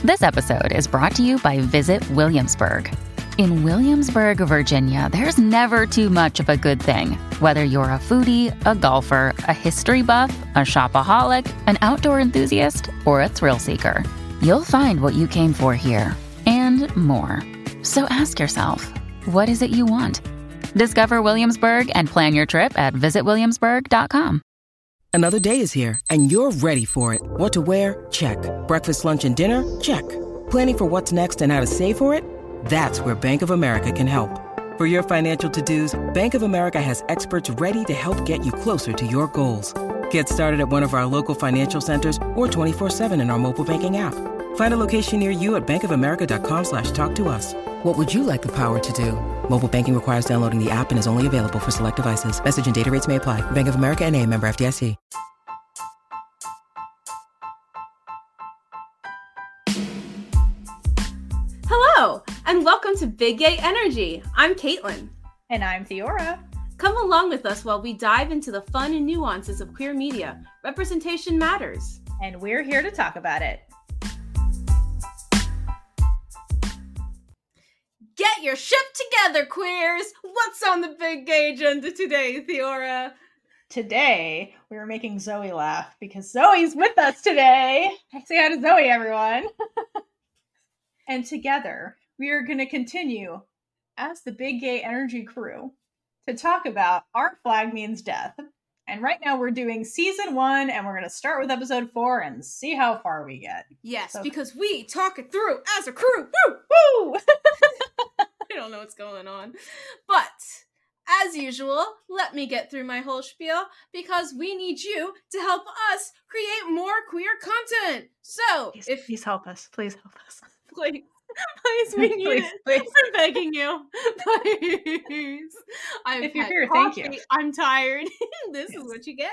This episode is brought to you by Visit Williamsburg. In Williamsburg, Virginia, there's never too much of a good thing. Whether you're a foodie, a golfer, a history buff, a shopaholic, an outdoor enthusiast, or a thrill seeker, you'll find what you came for here and more. So ask yourself, what is it you want? Discover Williamsburg and plan your trip at visitwilliamsburg.com. Another day is here, and you're ready for it. What to wear? Check. Breakfast, lunch, and dinner? Check. Planning for what's next and how to save for it? That's where Bank of America can help. For your financial to-dos, Bank of America has experts ready to help get you closer to your goals. Get started at one of our local financial centers or 24/7 in our mobile banking app. Find a location near you at bankofamerica.com/talktous. What would you like the power to do? Mobile banking requires downloading the app and is only available for select devices. Message and data rates may apply. Bank of America N.A., member FDIC. Hello, and welcome to Big Gay Energy. I'm Caitlin. And I'm Theora. Come along with us while we dive into the fun and nuances of queer media. Representation matters. And we're here to talk about it. Get your ship together, queers! What's on the Big Gay agenda today, Theora? Today, we were making Zoe laugh because Zoe's with us today. Say hi to Zoe, everyone. And together, we are going to continue as the Big Gay Energy crew to talk about Our Flag Means Death. And right now we're doing season 1, and we're going to start with episode 4 and see how far we get. Yes, because we talk it through as a crew. Woo! Woo! I don't know what's going on. But, as usual, let me get through my whole spiel because we need you to help us create more queer content. So, Please help us. Please help us. Please, we need it. Please. I'm begging you. Please. If you're here, thank you. I'm tired. This is what you get.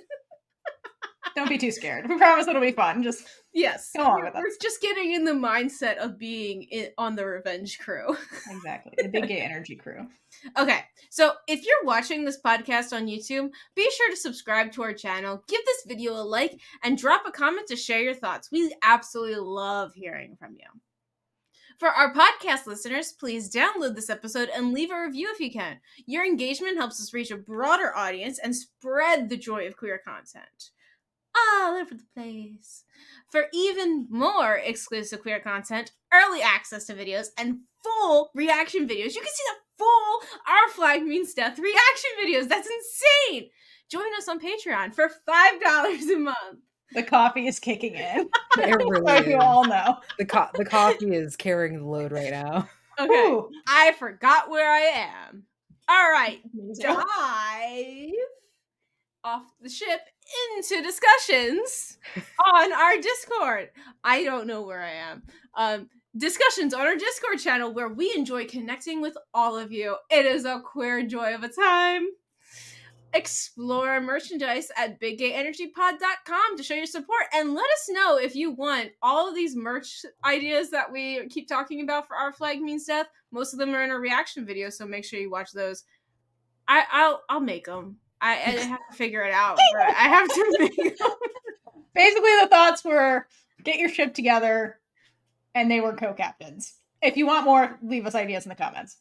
Don't be too scared. We promise it'll be fun. Just yes. Go on with us. We're just getting in the mindset of being on the revenge crew. Exactly. The Big Gay Energy crew. Okay. So if you're watching this podcast on YouTube, be sure to subscribe to our channel, give this video a like, and drop a comment to share your thoughts. We absolutely love hearing from you. For our podcast listeners, please download this episode and leave a review if you can. Your engagement helps us reach a broader audience and spread the joy of queer content all over the place. For even more exclusive queer content, early access to videos, and full reaction videos, you can see the full Our Flag Means Death reaction videos. That's insane! Join us on Patreon for $5 a month. The coffee is kicking in. It really So is. you all know. The coffee is carrying the load right now. Okay, Ooh. I forgot where I am. All right, Amazing. dive off the ship into discussions on our Discord. I don't know where I am. Discussions on our Discord channel where we enjoy connecting with all of you. It is a queer joy of a time. Explore our merchandise at biggayenergypod.com to show your support, and let us know if you want all of these merch ideas that we keep talking about for Our Flag Means Death. Most of them are in our reaction videos, so make sure you watch those. I'll make them. I have to figure it out, but I have to make them. Basically, the thoughts were get your ship together, and they were co-captains. If you want more, leave us ideas in the comments.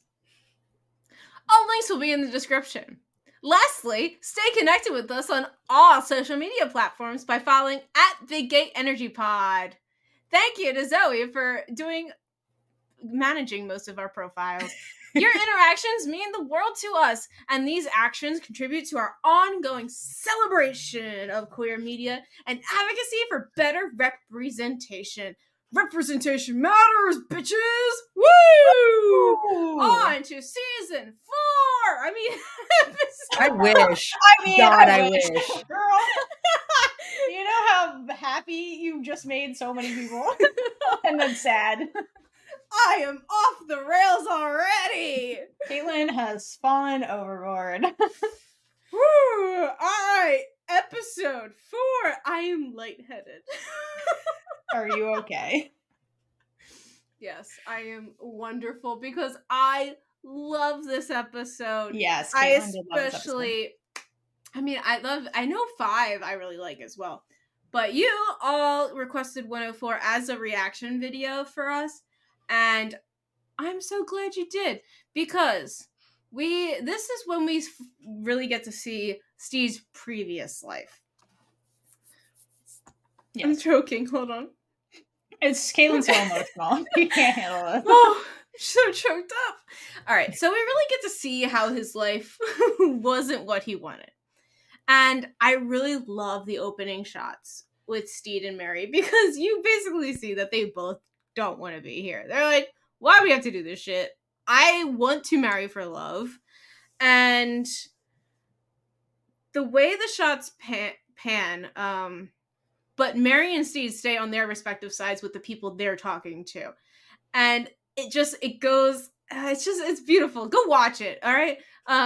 All links will be in the description. Lastly, stay connected with us on all social media platforms by following at Big Gay Energy Pod. Thank you to Zoe for managing most of our profiles. Your interactions mean the world to us, and these actions contribute to our ongoing celebration of queer media and advocacy for better representation. Representation matters, bitches! Woo! On to season 4! I wish. God, I wish. Girl, you know how happy you just made so many people? And then sad. I am off the rails already! Caitlin has fallen overboard. Woo! Alright, episode 4. I am lightheaded. Are you okay? Yes, I am wonderful because I love this episode. Yes, I Caitlin did love this episode. especially, I know 5 I really like as well. But you all requested 104 as a reaction video for us, and I'm so glad you did, because this is when we really get to see Steve's previous life. Yes. I'm joking. Hold on. It's Caitlin's so emotional. You can't handle it. Oh, I'm so choked up. All right, so we really get to see how his life wasn't what he wanted. And I really love the opening shots with Steed and Mary, because you basically see that they both don't want to be here. They're like, why do we have to do this shit? I want to marry for love. And the way the shots pan, but Mary and Steed stay on their respective sides with the people they're talking to. And it's beautiful. Go watch it, all right?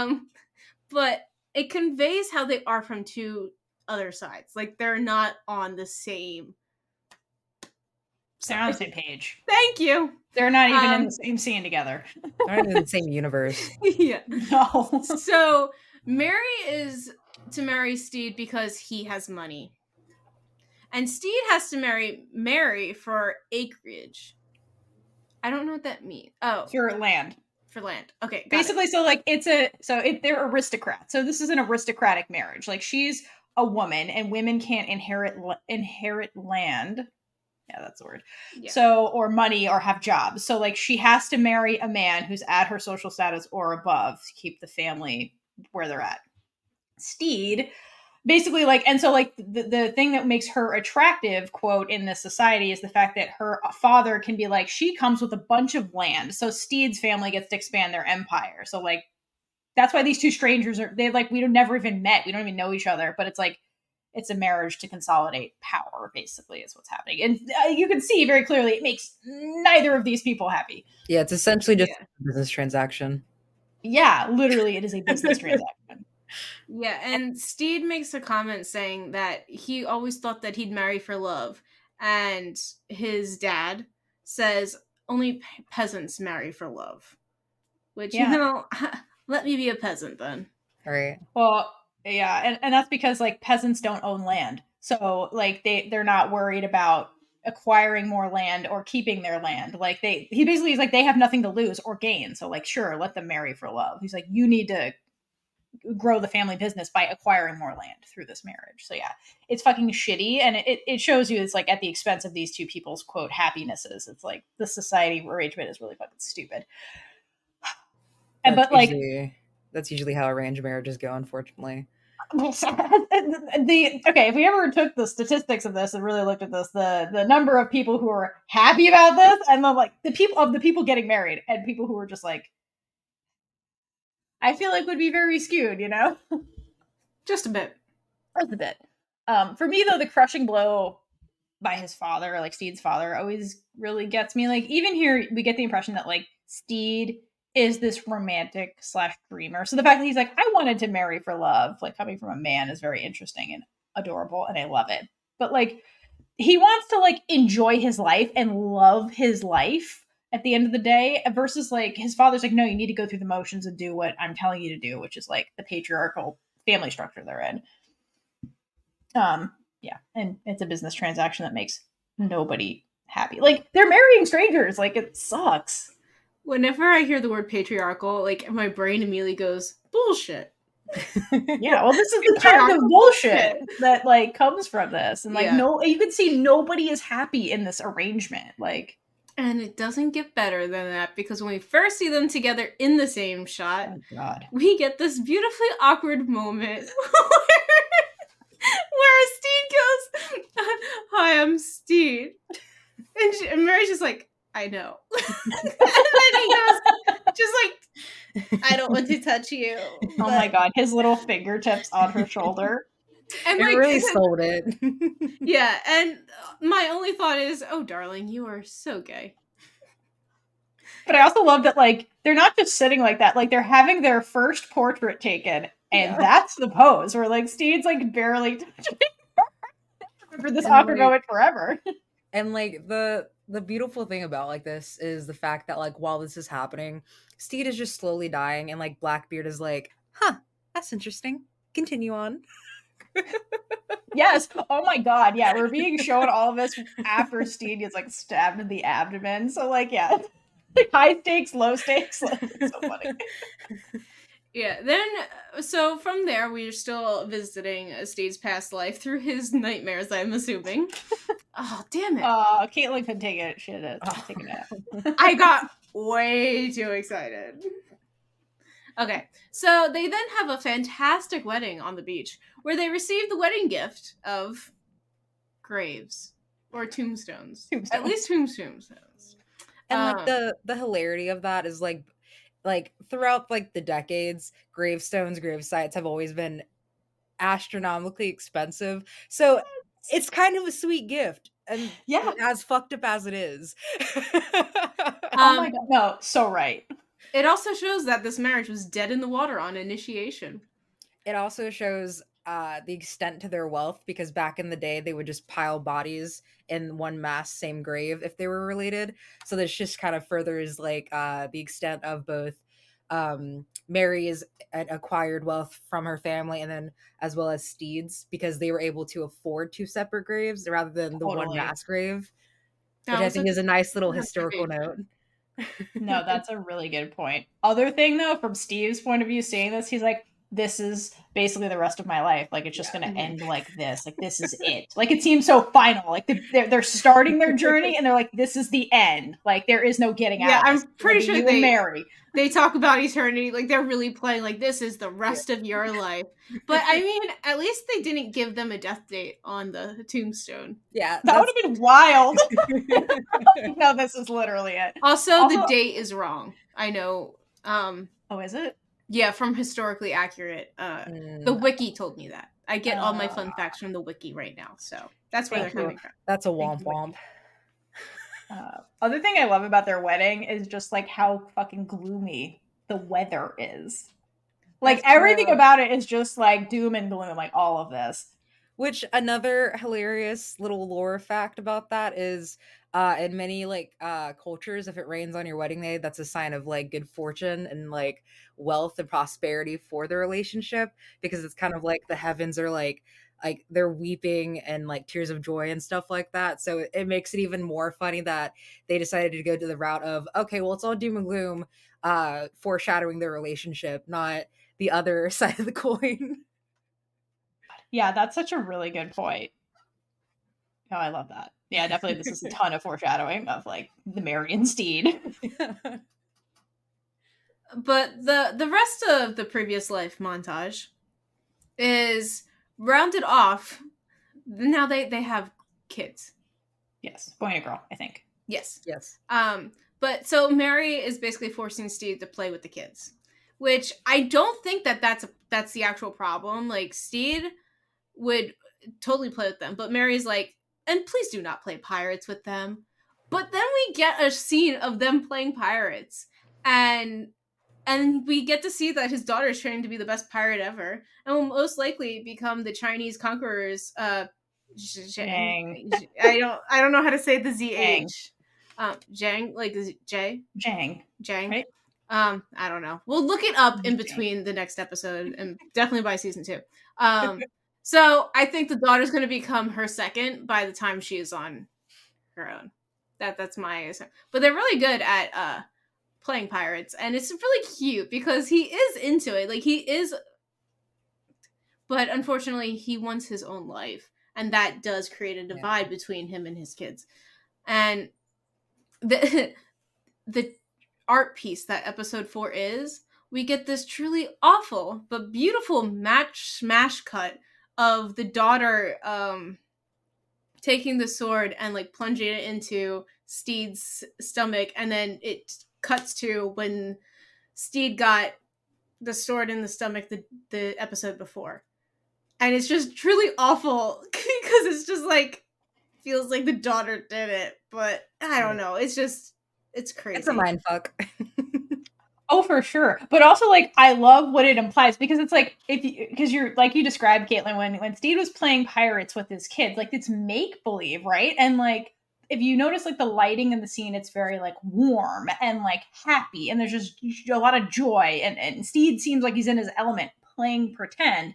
But it conveys how they are from two other sides. Like, they're not on the same... They're on the same page. Thank you. They're not even in the same scene together. They're not even in the same universe. Yeah. No. So, Mary is to marry Steed because he has money. And Steed has to marry Mary for acreage. I don't know what that means. Oh. For land. For land. Okay. Basically, so like they're aristocrats. So this is an aristocratic marriage. Like, she's a woman and women can't inherit land. Yeah, that's the word. Yeah. So, or money or have jobs. So like, she has to marry a man who's at her social status or above to keep the family where they're at. Steed, basically, like, and so like the thing that makes her attractive, quote, in this society is the fact that her father can be like, she comes with a bunch of land. So Steed's family gets to expand their empire. So like, that's why these two strangers they're like, we never even met. We don't even know each other, but it's like, it's a marriage to consolidate power, basically, is what's happening. And you can see very clearly it makes neither of these people happy. Yeah, it's essentially just a business transaction. Yeah, literally, it is a business transaction. Yeah, and Steed makes a comment saying that he always thought that he'd marry for love. And his dad says, only peasants marry for love. Which, let me be a peasant then. All right. Well, yeah, and that's because like peasants don't own land. So like they're not worried about acquiring more land or keeping their land. Like he basically is like, they have nothing to lose or gain. So like, sure, let them marry for love. He's like, you need to grow the family business by acquiring more land through this marriage. So yeah, it's fucking shitty. And it shows you it's like at the expense of these two people's, quote, happinesses. It's like the society arrangement is really fucking stupid. That's usually how arranged marriages go, unfortunately. If we ever took the statistics of this and really looked at this, the number of people who are happy about this, and then like the people getting married and people who are just like, I feel like would be very skewed, you know? Just a bit. For me though, the crushing blow by his father, like Steed's father, always really gets me. Like, even here we get the impression that like Steed is this romantic / dreamer. So the fact that he's like, I wanted to marry for love, like coming from a man, is very interesting and adorable, and I love it. But like, he wants to like enjoy his life and love his life at the end of the day, versus like his father's like, no, you need to go through the motions and do what I'm telling you to do, which is like the patriarchal family structure they're in. Yeah, and it's a business transaction that makes nobody happy. Like, they're marrying strangers. Like, it sucks. Whenever I hear the word patriarchal, like, my brain immediately goes, bullshit. Yeah, well, this is the kind of bullshit that, like, comes from this. And, like, no, you can see nobody is happy in this arrangement. Like, and it doesn't get better than that, because when we first see them together in the same shot, we get this beautifully awkward moment where Steed goes, hi, I'm Steed. And Mary's just like, I know. And then he goes, just like, I don't want to touch you. But... Oh my god, his little fingertips on her shoulder. And it like, really sold it. Yeah, and my only thought is, oh darling, you are so gay. But I also love that, like, they're not just sitting like that, like, they're having their first portrait taken, and that's the pose where, like, Steed's like barely touching remember this awkward moment forever. And like the beautiful thing about like this is the fact that like while this is happening, Steed is just slowly dying, and like Blackbeard is like, huh, that's interesting. Continue on. Yes. Oh my god. Yeah, we're being shown all of this after Steed gets like stabbed in the abdomen. So like, yeah, like high stakes, low stakes. Like, it's so funny. Yeah, then, so from there, we're still visiting Steve's past life through his nightmares, I'm assuming. Oh, damn it. Caitlin couldn't take it. She had to take a nap. I got way too excited. Okay, so they then have a fantastic wedding on the beach where they receive the wedding gift of graves or tombstones. At least tombstones. And like the hilarity of that is like throughout like the decades, gravestones, grave sites have always been astronomically expensive. So it's kind of a sweet gift. And yeah, as fucked up as it is. Oh my god. No, so right. It also shows that this marriage was dead in the water on initiation. It also shows the extent to their wealth, because back in the day they would just pile bodies in one mass, same grave if they were related. So this just kind of furthers like the extent of both Mary's acquired wealth from her family, and then as well as Steed's, because they were able to afford two separate graves rather than the one mass grave, which I think is a nice little historical note. No, that's a really good point. Other thing though, from Steve's point of view, seeing this, he's like, this is basically the rest of my life. Like, it's just going to end like this. Like, this is it. Like, it seems so final. Like, they're starting their journey, and they're like, this is the end. Like, there is no getting out. Yeah, I'm pretty sure they talk about eternity. Like, they're really playing like, this is the rest of your life. But, I mean, at least they didn't give them a death date on the tombstone. Yeah. That would have been wild. No, this is literally it. Also, the date is wrong. I know. Oh, is it? Yeah, from Historically Accurate. The wiki told me that. I get all my fun facts from the wiki right now, so that's where they're coming from. That's a womp womp. Other thing I love about their wedding is just like how fucking gloomy the weather is. Like, everything about it is just like doom and gloom, like all of this. Which, another hilarious little lore fact about that is in many like cultures, if it rains on your wedding day, that's a sign of like good fortune and like wealth and prosperity for the relationship, because it's kind of like the heavens are like they're weeping and like tears of joy and stuff like that. So it makes it even more funny that they decided to go to the route of, okay, well, it's all doom and gloom, foreshadowing their relationship, not the other side of the coin. Yeah, that's such a really good point. Oh, I love that. Yeah, definitely this is a ton of foreshadowing of like the Mary and Steed. But the rest of the previous life montage is rounded off. Now they have kids. Yes, boy and a girl, I think. Yes. But so Mary is basically forcing Steed to play with the kids, which I don't think that's the actual problem. Like, Steed would totally play with them, but Mary's like, and please do not play pirates with them. But then we get a scene of them playing pirates, and we get to see that his daughter is training to be the best pirate ever, and will most likely become the Chinese conquerors. Zhang. I don't know how to say the ZH. Zhang, like the J. Zhang. Right? I don't know. We'll look it up in between the next episode, and definitely by season 2. So I think the daughter's going to become her second by the time she is on her own. That's my. But they're really good at playing pirates, and it's really cute because he is into it. Like, he is, but unfortunately, he wants his own life, and that does create a divide between him and his kids. And the art piece that episode 4 is, we get this truly awful but beautiful smash cut of the daughter taking the sword and like plunging it into Steed's stomach, and then it cuts to when Steed got the sword in the stomach the episode before. And it's just truly awful because it's just like, feels like the daughter did it, but I don't know. It's crazy. It's a mind fuck. Oh, for sure. But also, like, I love what it implies, because it's like, because you're like you described, Caitlin, when Steed was playing pirates with his kids, like, it's make believe, right? And like, if you notice, like, the lighting in the scene, it's very like warm and like happy, and there's just a lot of joy. And Steed seems like he's in his element playing pretend.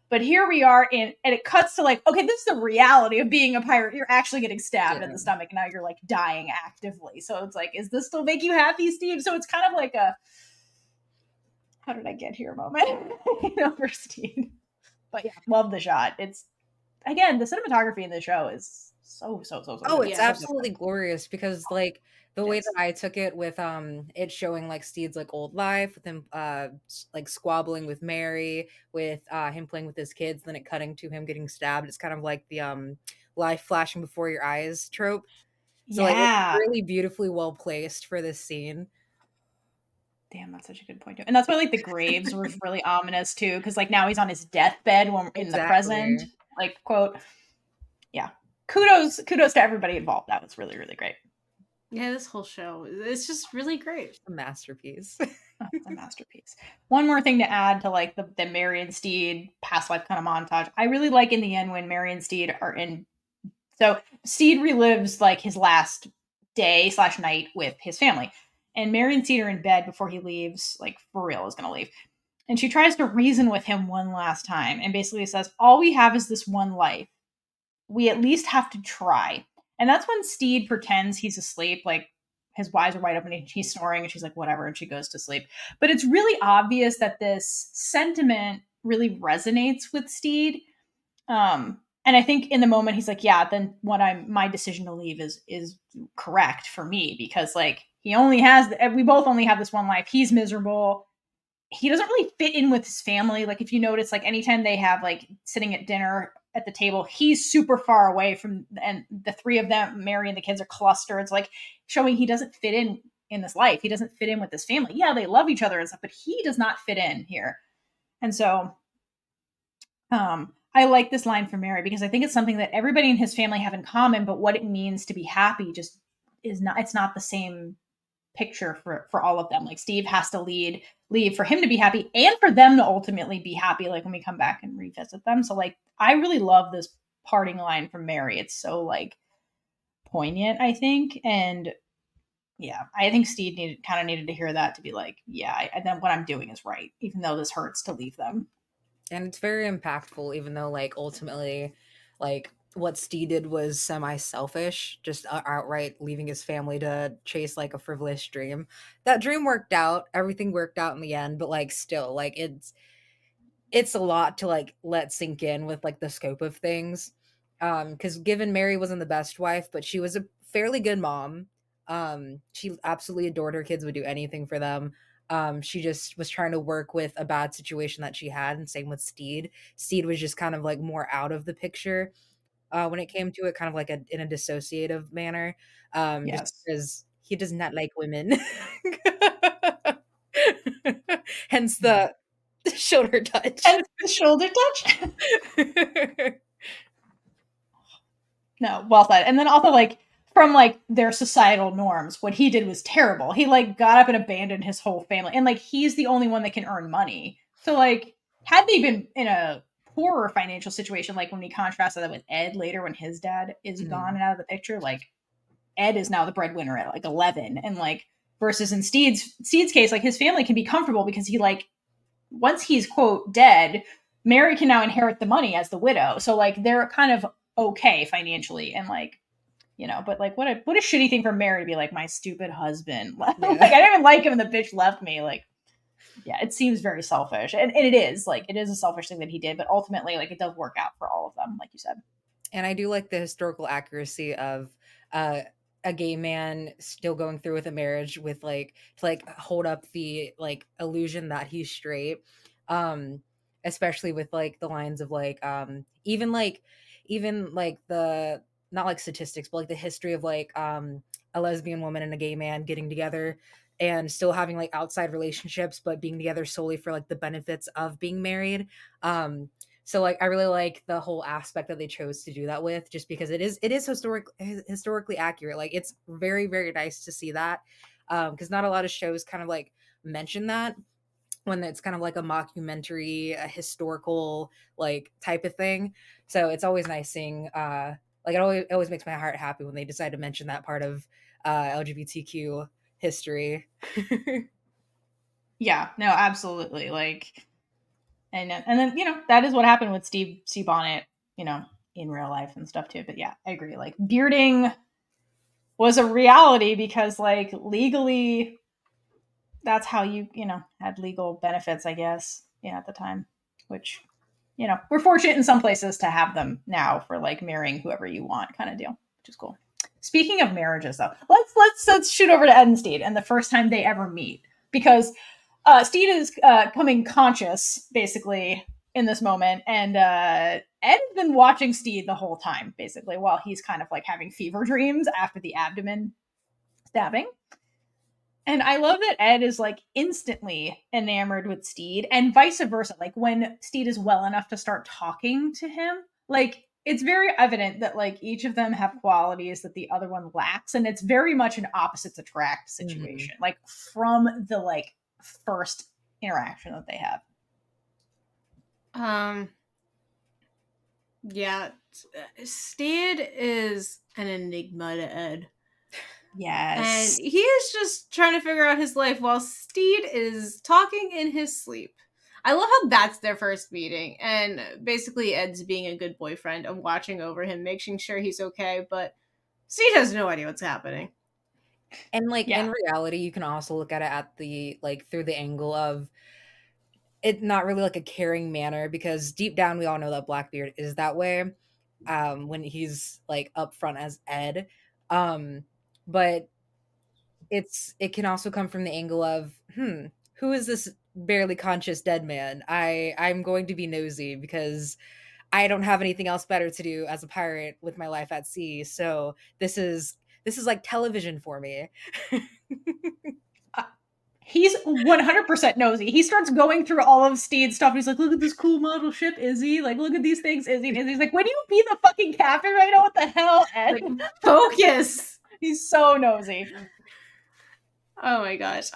But here we are and it cuts to like, okay, this is the reality of being a pirate. You're actually getting stabbed in the stomach. And now you're like dying actively. So it's like, is this still make you happy, Steve? So it's kind of like a, how did I get here moment, for Steve. But yeah, love the shot. It's, again, the cinematography in the show is so Oh, good. it's Yeah. absolutely glorious because like the way that I took it with it showing like Steed's like old life with him like squabbling with Mary, with him playing with his kids, then it cutting to him getting stabbed. It's kind of like the life flashing before your eyes trope. So like it's really beautifully well placed for this scene. Damn, that's such a good point too. And that's why like the graves were really ominous too, because like now he's on his deathbed when in the present. Like, quote, yeah. Kudos to everybody involved. That was really, really great. Yeah, this whole show, it's just really great. It's a masterpiece. It's a masterpiece. One more thing to add to like the Mary and Steed past life kind of montage. I really like in the end when Mary and Steed are in. So Steed relives like his last day / night with his family. And Mary and Steed are in bed before he leaves, like for real is going to leave. And she tries to reason with him one last time and basically says, all we have is this one life. We at least have to try. And that's when Steed pretends he's asleep, like his eyes are wide open and he's snoring and she's like, whatever, and she goes to sleep. But it's really obvious that this sentiment really resonates with Steed. And I think in the moment he's like, yeah, then my decision to leave is correct for me because like we both only have this one life. He's miserable. He doesn't really fit in with his family. Like if you notice, like anytime they have like sitting at dinner at the table, he's super far away from, and the three of them, Mary and the kids, are clustered. It's like showing he doesn't fit in this life. He doesn't fit in with this family. Yeah, they love each other and stuff, but he does not fit in here. And so, I like this line from Mary because I think it's something that everybody in his family have in common, but what it means to be happy just is not, it's not the same picture for all of them. Like Steve has to leave for him to be happy and for them to ultimately be happy, like when we come back and revisit them. So like I really love this parting line from Mary. It's so like poignant, I think. And yeah, I think Steve needed to hear that to be like, yeah, then what I'm doing is right, even though this hurts to leave them. And it's very impactful, even though like ultimately like what Steed did was semi-selfish, just outright leaving his family to chase like a frivolous dream. That dream worked out, everything worked out in the end, but like still like it's a lot to like let sink in with like the scope of things. Because given Mary wasn't the best wife, but she was a fairly good mom. She absolutely adored her kids, would do anything for them. She just was trying to work with a bad situation that she had, and same with Steed. Steed was just kind of like more out of the picture when it came to it, kind of like in a dissociative manner. Yes. Just because he does not like women. Hence the shoulder touch. And the shoulder touch. No, well said. And then also like from like their societal norms, what he did was terrible. He like got up and abandoned his whole family, and like he's the only one that can earn money. So like had they been in a poorer financial situation, like when we contrast that with Ed later when his dad is gone and out of the picture, like Ed is now the breadwinner at like 11, and like versus in Steed's case, like his family can be comfortable because he like once he's quote dead, Mary can now inherit the money as the widow. So like they're kind of okay financially, and like but like what a shitty thing for Mary to be like, my stupid husband. Yeah. Like I didn't even like him and the bitch left me. Like, yeah, it seems very selfish. And it is a selfish thing that he did, but ultimately like it does work out for all of them, like you said. And I do like the historical accuracy of a gay man still going through with a marriage with like to like hold up the like illusion that he's straight. Especially with like the lines of like even like the not like statistics, but like the history of like a lesbian woman and a gay man getting together and still having like outside relationships, but being together solely for like the benefits of being married. So like I really like the whole aspect that they chose to do that with, just because it is historically accurate. Like it's very, very nice to see that, because not a lot of shows kind of like mention that when it's kind of like a mockumentary, a historical like type of thing. So it's always nice seeing like it always makes my heart happy when they decide to mention that part of LGBTQ history. Yeah, no, absolutely. Like And then, that is what happened with Steve C. Bonnet, in real life and stuff too. But yeah, I agree. Like, bearding was a reality because, like, legally, that's how you, had legal benefits, I guess, at the time, which, we're fortunate in some places to have them now for, like, marrying whoever you want kind of deal, which is cool. Speaking of marriages, though, let's shoot over to Ed and Steed and the first time they ever meet, because Steed is coming conscious, basically, in this moment, and Ed has been watching Steed the whole time, basically, while he's kind of, like, having fever dreams after the abdomen stabbing. And I love that Ed is, like, instantly enamored with Steed, and vice versa. Like, when Steed is well enough to start talking to him, like, it's very evident that, like, each of them have qualities that the other one lacks, and it's very much an opposites attract situation, like, from the, like, first interaction that they have. Yeah, Steed is an enigma to Ed. Yes. And he is just trying to figure out his life while Steed is talking in his sleep. I love how that's their first meeting. And basically Ed's being a good boyfriend and watching over him, making sure he's okay. But Steed has no idea what's happening. And, like, in reality, you can also look at it at the, like, through the angle of it not really, like, a caring manner, because deep down we all know that Blackbeard is that way when he's, like, upfront as Ed. But it can also come from the angle of, who is this barely conscious dead man? I'm going to be nosy because I don't have anything else better to do as a pirate with my life at sea. So this is like television for me. He's 100% nosy. He starts going through all of Steed's stuff. He's like, look at this cool model ship, Izzy. Like, look at these things, Izzy. And Izzy's like, would you be the fucking captain right now? What the hell, Ed? Like, focus. He's so nosy. Oh my gosh.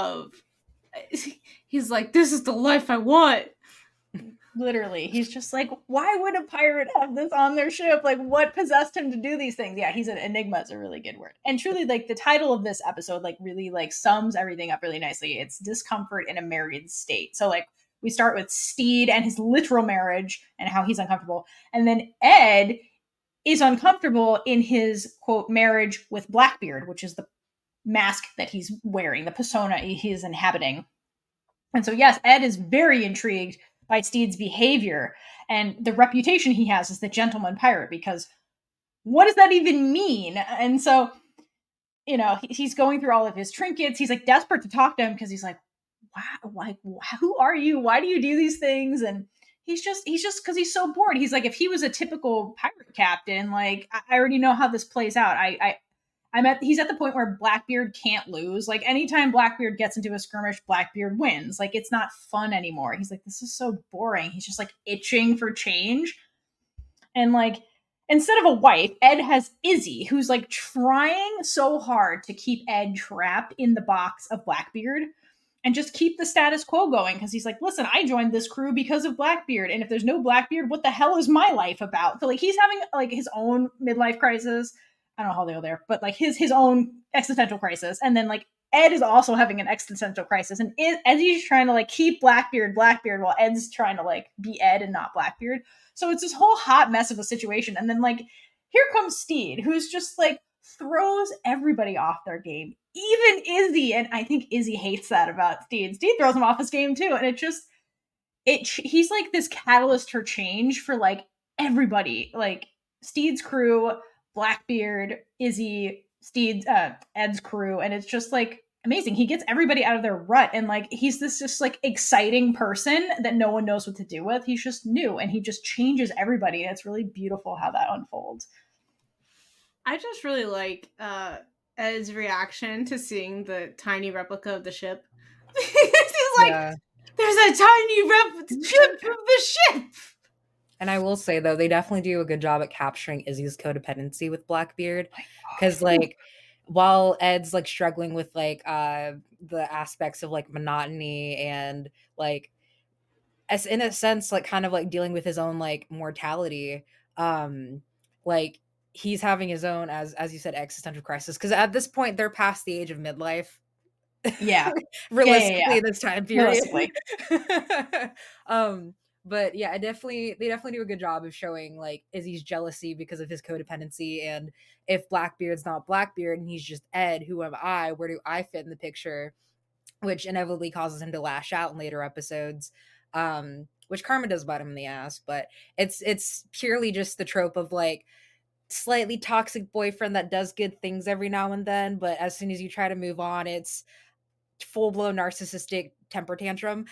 He's like, this is the life I want. Literally. He's just like, why would a pirate have this on their ship? Like, what possessed him to do these things? Yeah, he's an enigma is a really good word. And truly, like, the title of this episode, like, really, like, sums everything up really nicely. It's discomfort in a married state. So, like, we start with Steed and his literal marriage and how he's uncomfortable. And then Ed is uncomfortable in his, quote, marriage with Blackbeard, which is the mask that he's wearing, the persona he's inhabiting. And so, yes, Ed is very intrigued by Steed's behavior and the reputation he has as the gentleman pirate, because what does that even mean? And so, he's going through all of his trinkets. He's, like, desperate to talk to him because he's like, wow, like, who are you? Why do you do these things? And he's just because he's so bored. He's like, if he was a typical pirate captain, like, I already know how this plays out. He's at the point where Blackbeard can't lose. Like, anytime Blackbeard gets into a skirmish, Blackbeard wins. Like, it's not fun anymore. He's like, this is so boring. He's just, like, itching for change. And, like, instead of a wife, Ed has Izzy, who's, like, trying so hard to keep Ed trapped in the box of Blackbeard and just keep the status quo going. Because he's like, listen, I joined this crew because of Blackbeard. And if there's no Blackbeard, what the hell is my life about? So, like, he's having, like, his own midlife crisis. I don't know how they go there, but, like, his own existential crisis. And then, like, Ed is also having an existential crisis. And Izzy's trying to, like, keep Blackbeard while Ed's trying to, like, be Ed and not Blackbeard. So it's this whole hot mess of a situation. And then, like, here comes Steed, who's just, like, throws everybody off their game. Even Izzy. And I think Izzy hates that about Steed. Steed throws him off his game too. And he's, like, this catalyst for change for, like, everybody. Like, Steed's crew, Blackbeard, Izzy, Steed's, Ed's crew, and it's just, like, amazing. He gets everybody out of their rut, and, like, he's this just, like, exciting person that no one knows what to do with. He's just new, and he just changes everybody, and it's really beautiful how that unfolds. I just really like Ed's reaction to seeing the tiny replica of the ship. He's like, there's a tiny ship of the ship! And I will say, though, they definitely do a good job at capturing Izzy's codependency with Blackbeard. Because, like, while Ed's, like, struggling with, like, the aspects of, like, monotony and, like, as in a sense, like, kind of, like, dealing with his own, like, mortality, like, he's having his own, as you said, existential crisis. Because at this point, they're past the age of midlife. Yeah. Realistically, this time period. Realistically. But yeah, they definitely do a good job of showing like Izzy's jealousy because of his codependency, and if Blackbeard's not Blackbeard and he's just Ed, who am I? Where do I fit in the picture? Which inevitably causes him to lash out in later episodes. Which Karma does bite him in the ass, but it's purely just the trope of like slightly toxic boyfriend that does good things every now and then, but as soon as you try to move on, it's full-blown narcissistic temper tantrum.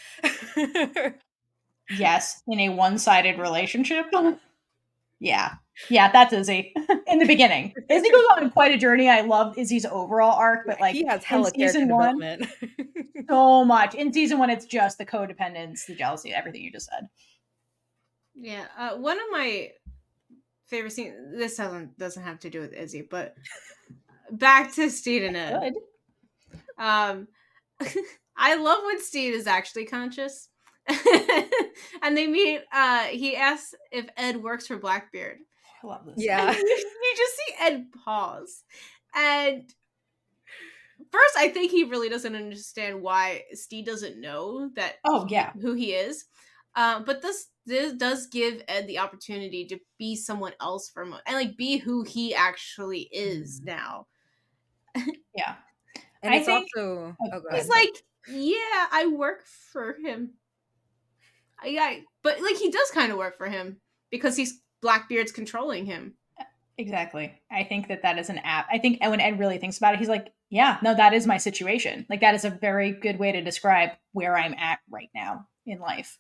Yes, in a one-sided relationship. Yeah, that's Izzy in the beginning. Izzy goes on quite a journey. I love Izzy's overall arc, but like he has hella in season one, so much. In season one, it's just the codependence, the jealousy, everything you just said. Yeah, one of my favorite scenes. This doesn't have to do with Izzy, but back to Steed and Ed. I love when Steed is actually conscious. And they meet, he asks if Ed works for Blackbeard. I love this. Yeah. You just see Ed pause. And first, I think he really doesn't understand why Steed doesn't know that who he is. But this does give Ed the opportunity to be someone else for a moment. And like be who he actually is now. Yeah. And it's also... he's like, yeah, I work for him. But like he does kind of work for him because he's Blackbeard's controlling him. Exactly. I think that is an app. I think when Ed really thinks about it, he's like, yeah, no, that is my situation. Like that is a very good way to describe where I'm at right now in life.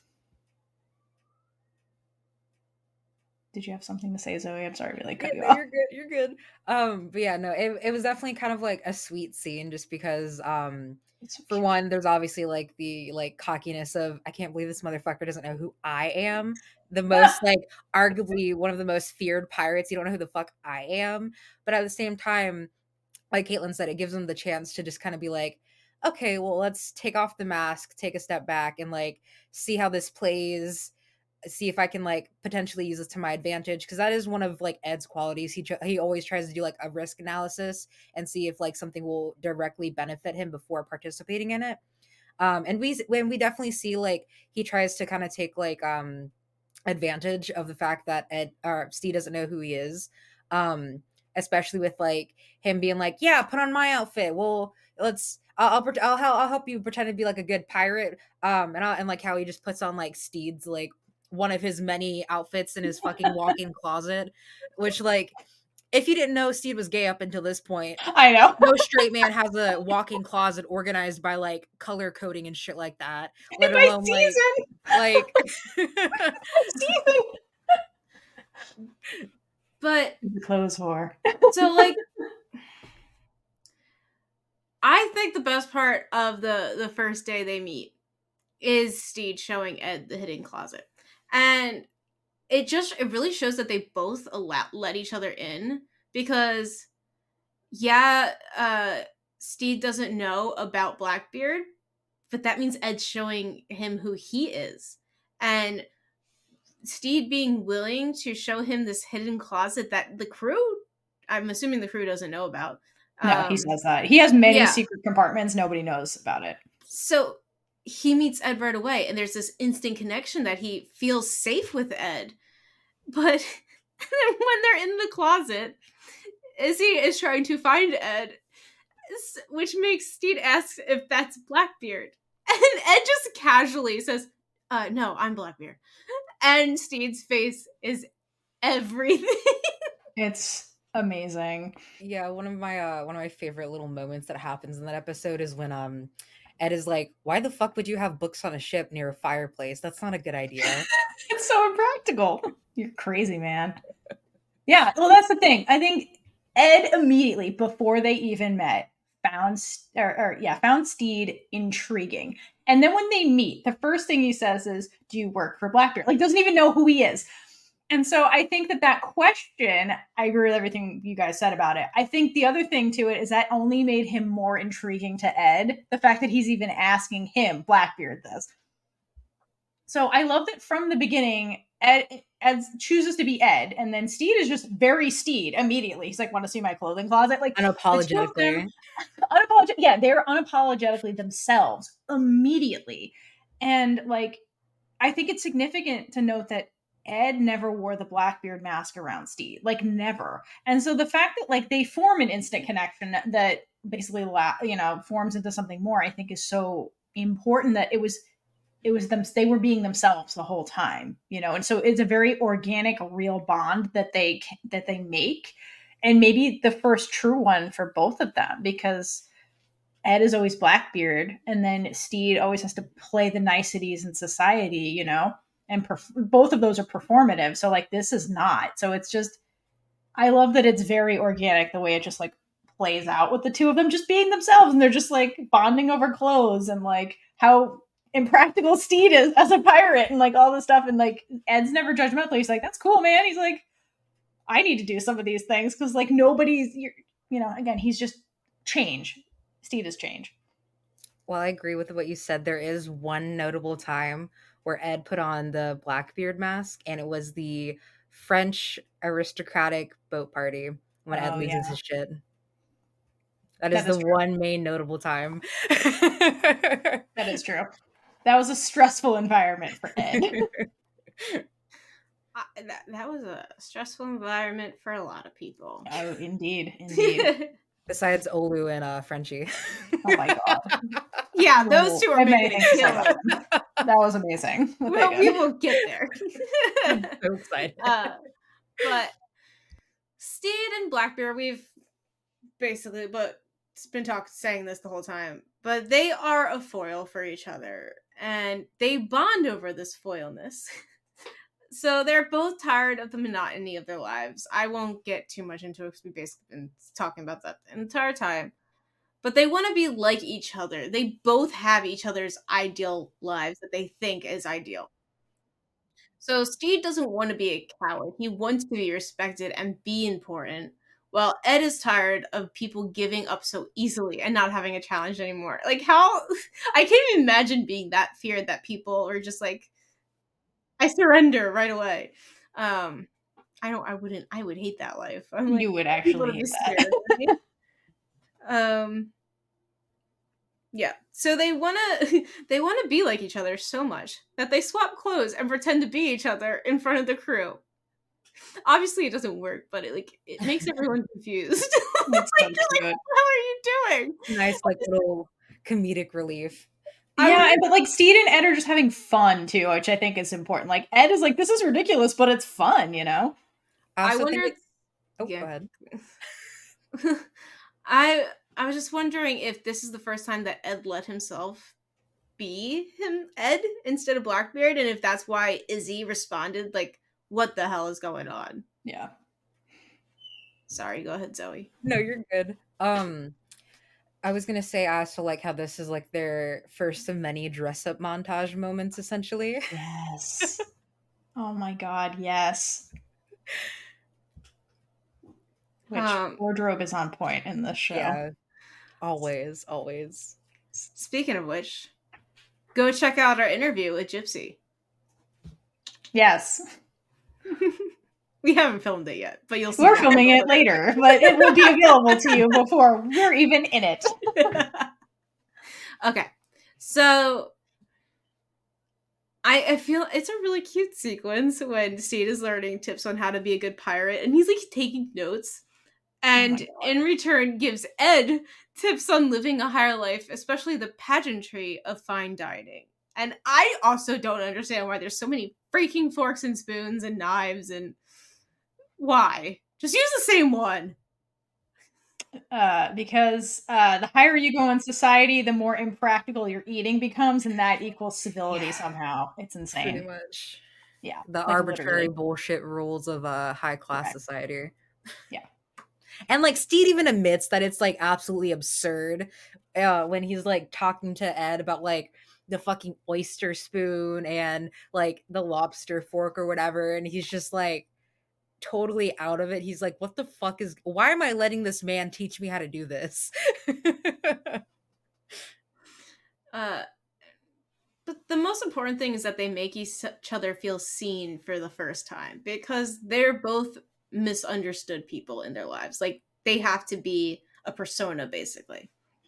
Did you have something to say, Zoe? I'm sorry, we cut you off. You're good. But yeah, no, it was definitely kind of like a sweet scene just because for one, there's obviously like the like cockiness of I can't believe this motherfucker doesn't know who I am. The most like arguably one of the most feared pirates. You don't know who the fuck I am. But at the same time, like Caitlin said, it gives them the chance to just kind of be like, okay, well, let's take off the mask, take a step back, and like see how this plays. See if I can like potentially use this to my advantage, because that is one of like Ed's qualities. He always tries to do like a risk analysis and see if like something will directly benefit him before participating in it. And we definitely see like he tries to kind of take like advantage of the fact that Steve doesn't know who he is, especially with like him being like, yeah, put on my outfit. Well, I'll help you pretend to be like a good pirate. And like how he just puts on like Steed's like one of his many outfits in his fucking walk-in closet, which like if you didn't know Steed was gay up until this point, I know no straight man has a walk-in closet organized by like color coding and shit like that. Let alone like season. But the clothes whore. So like I think the best part of the first day they meet is Steed showing Ed the hidden closet. And it really shows that they both let each other in, because Steed doesn't know about Blackbeard, but that means Ed's showing him who he is. And Steed being willing to show him this hidden closet that the crew, I'm assuming the crew doesn't know about. No, he says that. He has many secret compartments. Nobody knows about it. So he meets Ed right away, and there's this instant connection that he feels safe with Ed. But when they're in the closet, Izzy is trying to find Ed, which makes Steed ask if that's Blackbeard. And Ed just casually says, no, I'm Blackbeard. And Steed's face is everything. It's amazing. Yeah, one of my favorite little moments that happens in that episode is when Ed is like, why the fuck would you have books on a ship near a fireplace? That's not a good idea. It's so impractical. You're crazy, man. Yeah, well, that's the thing. I think Ed immediately, before they even met, found Steed intriguing. And then when they meet, the first thing he says is, do you work for Blackbeard? Like, doesn't even know who he is. And so I think that question, I agree with everything you guys said about it. I think the other thing to it is that only made him more intriguing to Ed. The fact that he's even asking him, Blackbeard, this. So I love that from the beginning, Ed chooses to be Ed, and then Steed is just very Steed immediately. He's like, want to see my clothing closet? Like, unapologetically. they're unapologetically themselves immediately. And like, I think it's significant to note that Ed never wore the Blackbeard mask around Steed, like never. And so the fact that like they form an instant connection that basically, forms into something more, I think is so important that it was them, they were being themselves the whole time, and so it's a very organic, real bond that they make, and maybe the first true one for both of them, because Ed is always Blackbeard, and then Steed always has to play the niceties in society, and both of those are performative. So like this is not. So it's just, I love that it's very organic the way it just like plays out with the two of them just being themselves, and they're just like bonding over clothes and like how impractical Steed is as a pirate and like all this stuff. And like Ed's never judgmental. He's like, that's cool, man. He's like, I need to do some of these things because like nobody's, again, he's just change. Steed is change. Well, I agree with what you said. There is one notable time where Ed put on the Blackbeard mask, and it was the French aristocratic boat party when Ed loses his shit. That is the one main notable time. That is true. That was a stressful environment for Ed. That was a stressful environment for a lot of people. Oh, indeed. Besides Olu and Frenchie. Oh my god. Yeah, those two are making it killer. That was amazing. Well, we will get there. I'm so excited. But Steed and Blackbeard, we've basically been saying this the whole time, but they are a foil for each other, and they bond over this foilness. So they're both tired of the monotony of their lives. I won't get too much into it because we've basically been talking about that the entire time. But they want to be like each other. They both have each other's ideal lives that they think is ideal. So Steed doesn't want to be a coward. He wants to be respected and be important. While Ed is tired of people giving up so easily and not having a challenge anymore. Like how I can't even imagine being that feared that people are just like, I surrender right away. I would hate that life. I'm like, you would actually hate that. Yeah. So they wanna be like each other so much that they swap clothes and pretend to be each other in front of the crew. Obviously it doesn't work, but it makes everyone confused. It's like, what the hell are you doing? Nice like little comedic relief. Yeah, but like Steed and Ed are just having fun too, which I think is important. Like Ed is like, this is ridiculous, but it's fun, I wonder. Go ahead. I was just wondering if this is the first time that Ed let himself be Ed instead of Blackbeard, and if that's why Izzy responded like, "What the hell is going on?" Yeah. Sorry, go ahead, Zoe. No, you're good. I was gonna say also like how this is like their first of many dress-up montage moments, essentially. Yes. Oh my god, yes. Which wardrobe is on point in this show. Yeah. Always. Speaking of which, go check out our interview with Gypsy. Yes. We haven't filmed it yet, but you'll see. We're filming it later, but it will be available to you before we're even in it. Okay. So I feel it's a really cute sequence when Steed is learning tips on how to be a good pirate, and he's like taking notes, and in return gives Ed tips on living a higher life, especially the pageantry of fine dining. And I also don't understand why there's so many freaking forks and spoons and knives, and why? Just use the same one. Because the higher you go in society, the more impractical your eating becomes, and that equals civility somehow. It's insane. Pretty much. Yeah. The like arbitrary bullshit rules of a high-class society. Yeah. And like Steed even admits that it's like absolutely absurd when he's like talking to Ed about like the fucking oyster spoon and like the lobster fork or whatever, and he's just like totally out of it. He's like, what the fuck why am I letting this man teach me how to do this? But the most important thing is that they make each other feel seen for the first time, because they're both misunderstood people in their lives. Like they have to be a persona basically.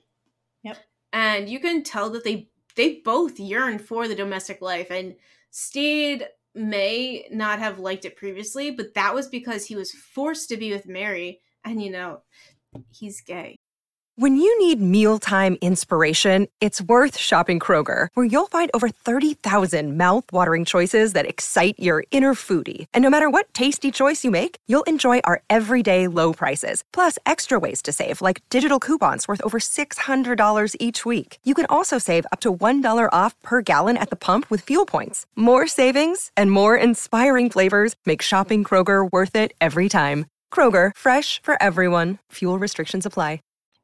Yep. And you can tell that they both yearn for the domestic life. And Steed may not have liked it previously, but that was because he was forced to be with Mary, and he's gay. When you need mealtime inspiration, it's worth shopping Kroger, where you'll find over 30,000 mouthwatering choices that excite your inner foodie. And no matter what tasty choice you make, you'll enjoy our everyday low prices, plus extra ways to save, like digital coupons worth over $600 each week. You can also save up to $1 off per gallon at the pump with fuel points. More savings and more inspiring flavors make shopping Kroger worth it every time. Kroger, fresh for everyone. Fuel restrictions apply.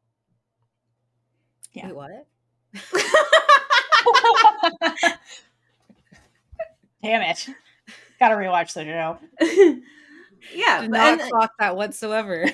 Yeah. Wait, what? Damn it. Gotta rewatch the show. Yeah. Did not clock that whatsoever.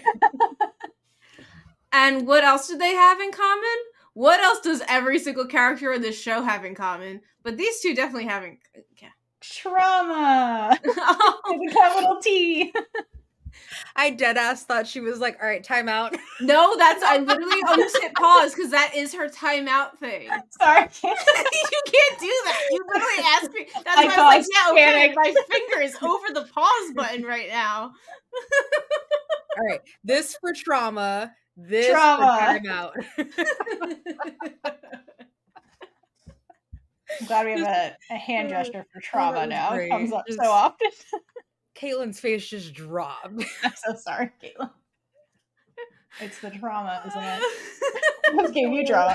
And what else do they have in common? What else does every single character in this show have in common? But these two definitely have in trauma. With a capital T. I deadass thought she was like, all right, time out. No, I literally almost hit pause because that is her timeout thing. Sorry. You can't do that. You literally asked me. That's why I was like, yeah, okay, my finger is over the pause button right now. All right, this for trauma. This for timeout. I'm glad we have a hand gesture for trauma now. It comes up so often. Caitlin's face just dropped. I'm so sorry, Caitlin. It's the trauma, isn't it? Just gave you trauma.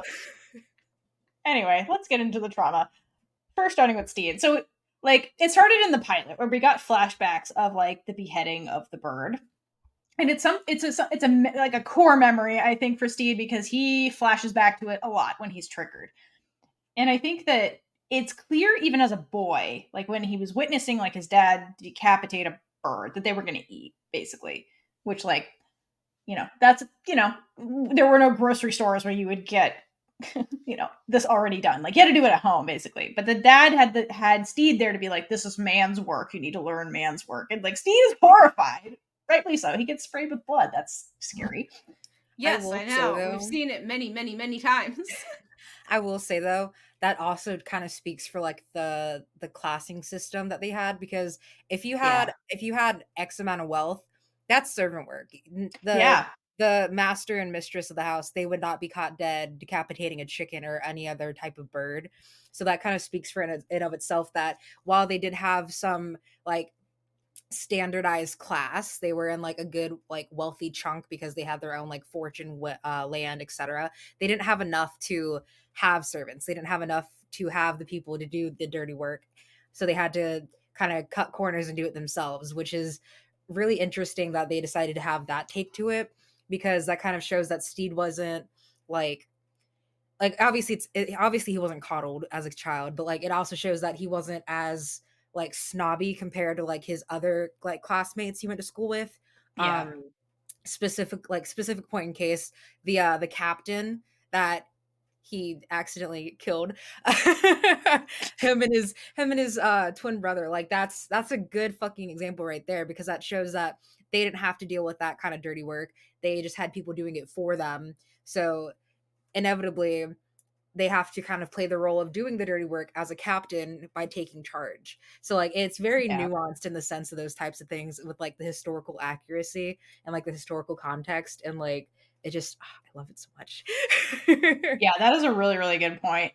Anyway, let's get into the trauma. First, starting with Steed. So, like, it started in the pilot where we got flashbacks of like the beheading of the bird, and it's a core memory, I think, for Steed because he flashes back to it a lot when he's triggered, and I think that it's clear even as a boy, like when he was witnessing like his dad decapitate a bird, that they were going to eat, basically. Which, like, that's, there were no grocery stores where you would get, this already done. Like, you had to do it at home, basically. But the dad had Steed there to be like, this is man's work. You need to learn man's work. And like, Steed is horrified. Rightly so. He gets sprayed with blood. That's scary. Yes, I know. We've seen it many, many, many times. I will say, though, that also kind of speaks for like the classing system that they had, because if you had X amount of wealth, that's servant work. The master and mistress of the house, they would not be caught dead decapitating a chicken or any other type of bird. So that kind of speaks for it of itself that while they did have some like standardized class, they were in like a good like wealthy chunk because they had their own like fortune, land, etc. They didn't have enough to have servants. They didn't have enough to have the people to do the dirty work, so they had to kind of cut corners and do it themselves, which is really interesting that they decided to have that take to it, because that kind of shows that Steed wasn't like obviously he wasn't coddled as a child, but like it also shows that he wasn't as like snobby compared to like his other like classmates he went to school with. Specific point in case, the captain that he accidentally killed him and his twin brother, like that's a good fucking example right there, because that shows that they didn't have to deal with that kind of dirty work. They just had people doing it for them, so inevitably they have to kind of play the role of doing the dirty work as a captain by taking charge. So like it's very nuanced in the sense of those types of things with like the historical accuracy and like the historical context, and like it just, I love it so much. Yeah, that is a really, really good point.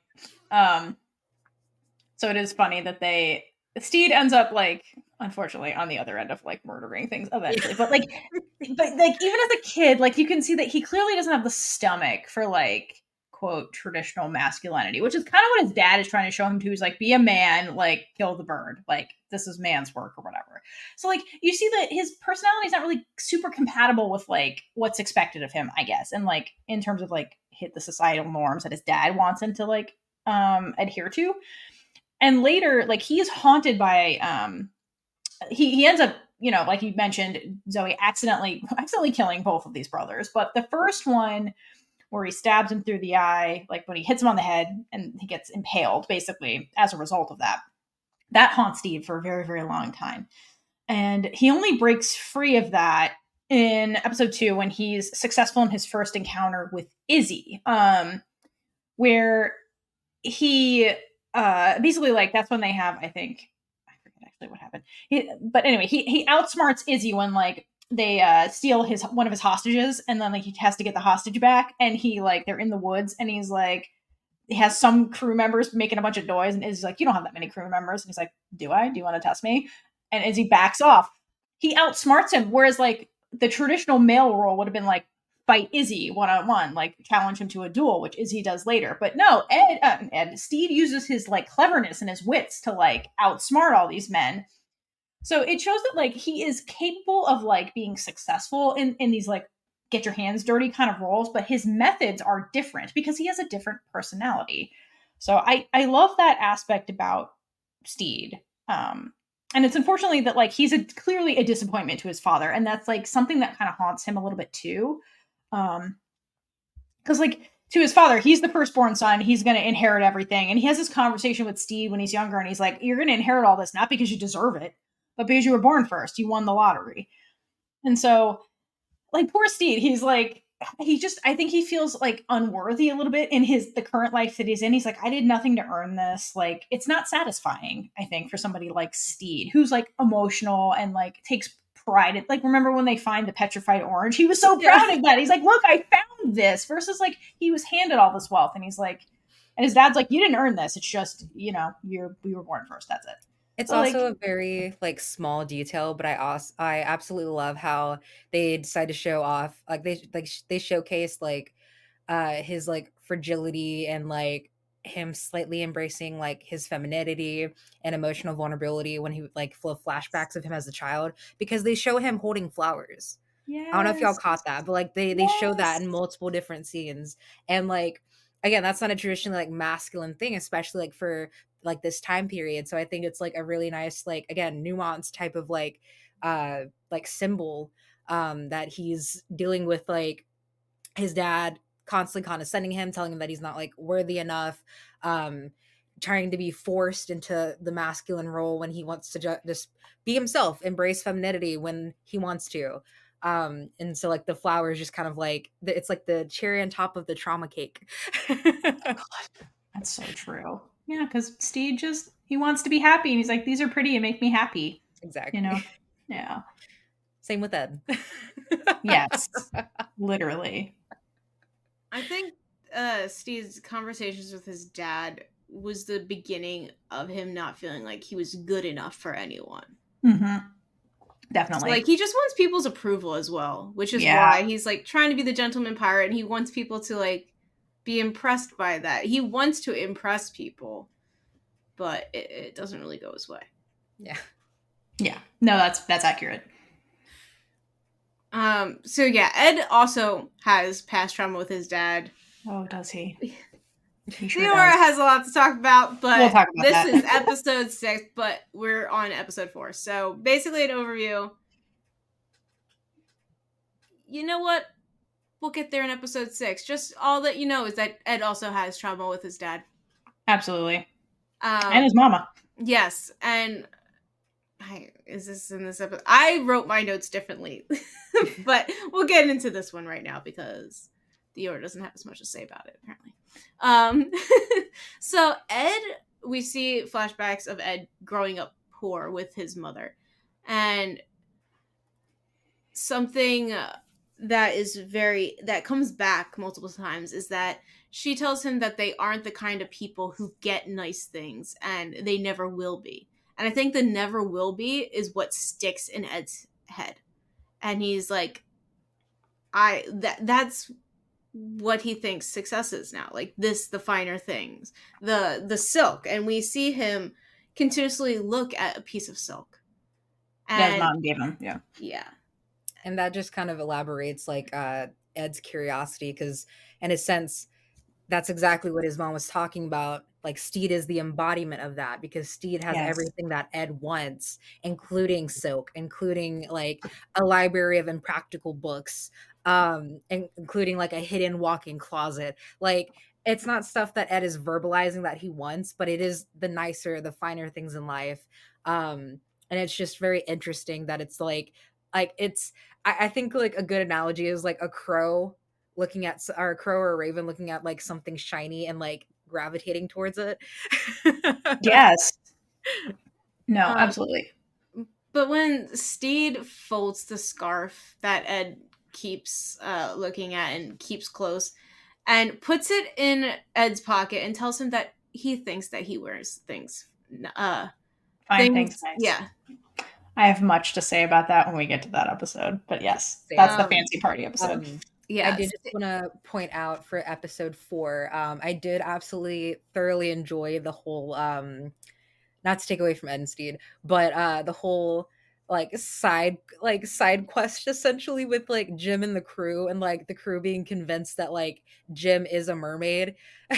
So it is funny that Steed ends up like, unfortunately, on the other end of like murdering things eventually. But like even as a kid, like you can see that he clearly doesn't have the stomach for like, quote, traditional masculinity, which is kind of what his dad is trying to show him too. He's like, be a man, like kill the bird, like this is man's work or whatever. So like you see that his personality is not really super compatible with like what's expected of him, I guess, and like in terms of like hit the societal norms that his dad wants him to like adhere to. And later, like he is haunted by he ends up, like you mentioned, Zoe, accidentally killing both of these brothers. But the first one, where he stabs him through the eye, like when he hits him on the head and he gets impaled, basically, as a result of that haunts Steve for a very, very long time. And he only breaks free of that in episode 2 when he's successful in his first encounter with Izzy. where he basically like that's when they have, I forget actually what happened. But anyway, he outsmarts Izzy when like they steal one of his hostages, and then like he has to get the hostage back, and he like they're in the woods, and he's like he has some crew members making a bunch of noise, and Izzy's like, you don't have that many crew members, and he's like, do I? Do you want to test me? And Izzy backs off. He outsmarts him, whereas like the traditional male role would have been like fight Izzy one-on-one, like challenge him to a duel, which Izzy does later. But no, Steed uses his like cleverness and his wits to like outsmart all these men. So it shows that like he is capable of like being successful in these like get your hands dirty kind of roles, but his methods are different because he has a different personality. So I love that aspect about Steed. And it's unfortunately that like he's clearly a disappointment to his father, and that's like something that kind of haunts him a little bit too. Because like to his father, he's the firstborn son, he's going to inherit everything, and he has this conversation with Steed when he's younger, and he's like, you're going to inherit all this not because you deserve it, but because you were born first, you won the lottery. And so like poor Steed, he's like, I think he feels like unworthy a little bit in the current life that he's in. He's like, I did nothing to earn this. Like, it's not satisfying, I think, for somebody like Steed, who's like emotional and like takes pride in, like, remember when they find the petrified orange? He was so proud of that. He's like, look, I found this, versus like he was handed all this wealth, and he's like, and his dad's like, you didn't earn this. It's just, you know, we were born first. That's it. It's also a very like small detail, but I absolutely love how they decide to show off, like they showcase like his like fragility and like him slightly embracing like his femininity and emotional vulnerability when he like full of flashbacks of him as a child, because they show him holding flowers. Yes. I don't know if y'all caught that, but like they show that in multiple different scenes, and like again, that's not a traditionally like masculine thing, especially like for like this time period. So I think it's like a really nice, like, again, nuanced type of like symbol that he's dealing with, like his dad constantly condescending him, telling him that he's not like worthy enough, trying to be forced into the masculine role when he wants to just be himself, embrace femininity when he wants to. And so like the flowers just kind of like, it's like the cherry on top of the trauma cake. Oh, God. That's so true. Yeah, because Steed he wants to be happy, and he's like, these are pretty and make me happy. Exactly. You know? Yeah. Same with Ed. Yes. Literally. I think Steed's conversations with his dad was the beginning of him not feeling like he was good enough for anyone. Mm-hmm. Definitely. So, like, he just wants people's approval as well, which is why he's like trying to be the gentleman pirate, and he wants people to like be impressed by that. He wants to impress people, but it doesn't really go his way. Yeah. No, that's accurate. So yeah, Ed also has past trauma with his dad. Oh, does he? Theora has a lot to talk about, but we'll talk about this that. is episode 6, but we're on episode 4. So basically an overview. You know what? We'll get there in episode 6. Just all that you know is that Ed also has trauma with his dad. Absolutely. And his mama. Yes. And is this in this episode? I wrote my notes differently. But we'll get into this one right now because Theora doesn't have as much to say about it, apparently. So Ed, we see flashbacks of Ed growing up poor with his mother. And something that comes back multiple times is that she tells him that they aren't the kind of people who get nice things, and they never will be. And I think the never will be is what sticks in Ed's head. And he's like, that's what he thinks success is now. Like this, the finer things, the silk. And we see him continuously look at a piece of silk. And his mom gave him. Yeah. Yeah. And that just kind of elaborates like Ed's curiosity, because in a sense, that's exactly what his mom was talking about. Like Steed is the embodiment of that, because Steed has everything that Ed wants, including silk, including like a library of impractical books, and including like a hidden walk-in closet. Like it's not stuff that Ed is verbalizing that he wants, but it is the nicer, the finer things in life. And it's just very interesting that it's like it's, I think like a good analogy is like a crow looking at our crow or a raven looking at like something shiny and like gravitating towards it. Yes. No, Um, absolutely. But when Steed folds the scarf that Ed keeps looking at and keeps close and puts it in Ed's pocket and tells him that he thinks that he wears things. Fine things nice. Yeah. I have much to say about that when we get to that episode. But yes, Same. that's the fancy party episode. Yeah. I did just want to point out for episode 4, I did absolutely thoroughly enjoy the whole, not to take away from Ed and Steed, but the whole like side quest essentially with like Jim and the crew, and like the crew being convinced that like Jim is a mermaid.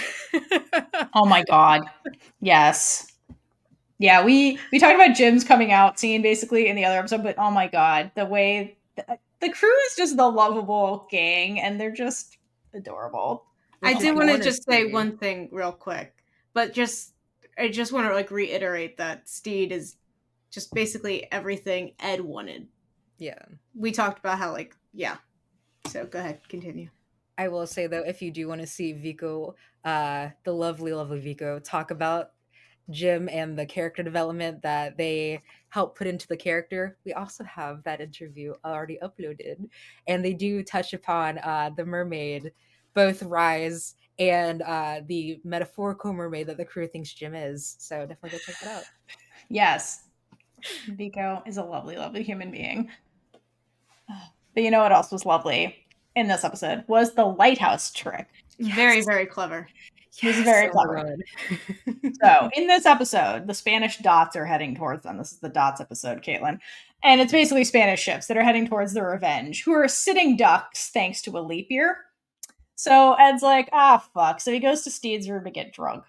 Oh my god. Yes. Yeah, we talked about Jim's coming out scene basically in the other episode, but oh my god, the way the crew is just the lovable gang and they're just adorable. I did want to just say one thing real quick, but I just want to like reiterate that Steed is just basically everything Ed wanted. Yeah. We talked about how like, yeah. So go ahead, continue. I will say though, if you do want to see Vico, the lovely Vico, talk about Jim and the character development that they help put into the character, we also have that interview already uploaded, and they do touch upon the mermaid, both Rise and the metaphorical mermaid that the crew thinks Jim is. So definitely go check it out. Yes, Vico is a lovely, lovely human being. But you know what else was lovely in this episode was the lighthouse trick. Yes. Very, very clever. Yes, was very clever. So in this episode, the Spanish dots are heading towards them. This is the dots episode, Caitlin. And it's basically Spanish ships that are heading towards the Revenge, who are sitting ducks thanks to a leap year. So Ed's like, fuck. So he goes to Steed's room to get drunk.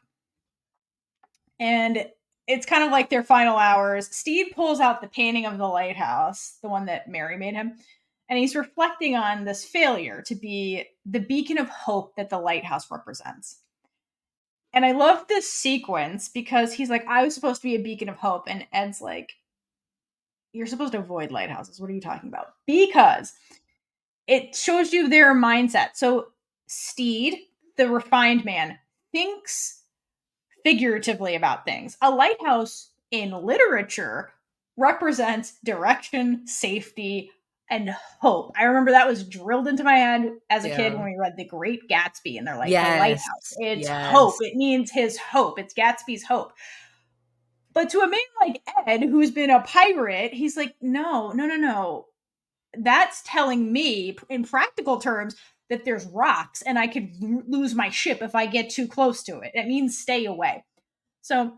And it's kind of like their final hours. Steed pulls out the painting of the lighthouse, the one that Mary made him. And he's reflecting on this failure to be the beacon of hope that the lighthouse represents. And I love this sequence because he's like, I was supposed to be a beacon of hope. And Ed's like, you're supposed to avoid lighthouses. What are you talking about? Because it shows you their mindset. So Steed, the refined man, thinks figuratively about things. A lighthouse in literature represents direction, safety, and hope. I remember that was drilled into my head as a kid when we read The Great Gatsby, and they're like, the lighthouse. It's hope. It means his hope. It's Gatsby's hope. But to a man like Ed, who's been a pirate, he's like, no. That's telling me, in practical terms, that there's rocks and I could lose my ship if I get too close to it. It means stay away. So